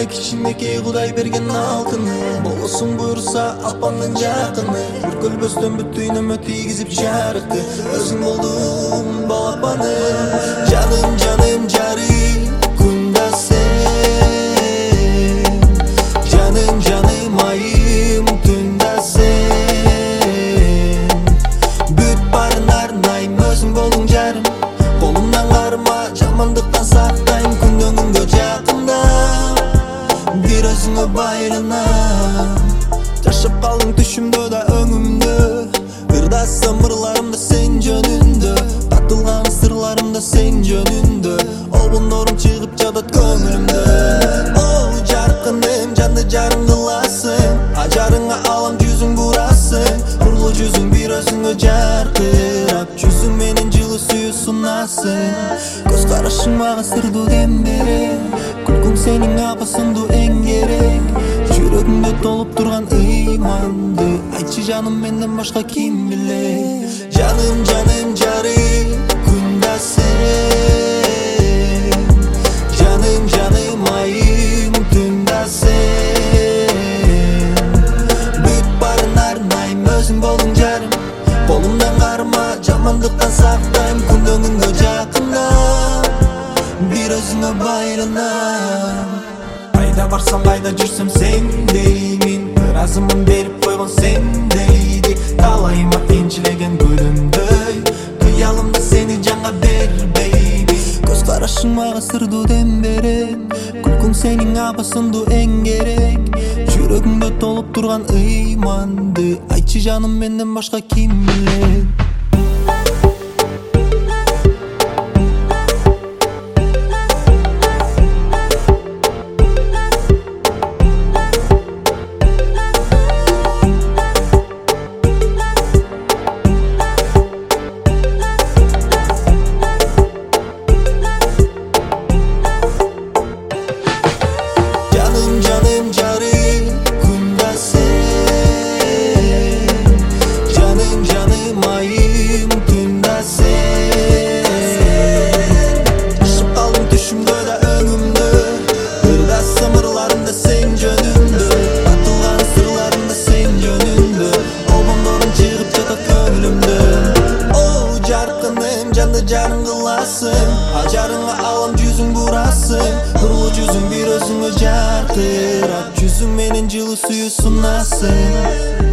Yürek içindeki Kuday bergen altını Bolosун buyursa apamdın jakını Bir kölböstön bütünümü tiygizip çarıktı Özüm oldum balapanım Canım canım cari kunda sen Canım canım ayım tunda sen Büt barınar nayım özüm bolun jarım Kolumdan karma jamandıktan saktayım Күндөгүн көжакында Bir özüңө bayranam Жашап калдың түшүмдө да өңүмдө Ырдассам ырларымда сен жөнүндө Татылган сырларымда сен жөнүндө Обондорум чыгып жатат көңүлүмдө О жаркыным жанды жарым кыласың Ажарыңа алам жүзүң бурасың Нурлуу жүзүң бир өзүңө жаркырап Жүзүң менен жылуу сүйүү сунасың Көз карашың мага сырдуу дем берет Күлкүң сенин апасыңдуу эң керек Жүрөгүңдө толуп турган ыйманды Айтчы жаным менден башка ким билет Жаным жаным жары күндө сен Жаным жаным айым түндө сен Бүт барынар найым өзүң болуң жарым Колумдан карма жамандыктан сактайм Күндөгүнгө жакында Bir özüңө байланам Кайда барсам кайда жүрсөм сен деймин Ыраазымын берип койгон сен дейди Талайыма кыйынчылеген күнүмдөй Кыялымда сени жанга бербейби Көз карашың мага сырдуу дем берет Күлкүң сенин апасындуу эң керек Жүрөгүңдө толуп турган ыйманды Айтчы жаным менден башка ким билет Жарың кыласың Ажарыңа алам жүзүң бурасың Нурлуу жүзүң бир өзүңө жаркырап Жүзүң менен жылуу сүйүү сунасың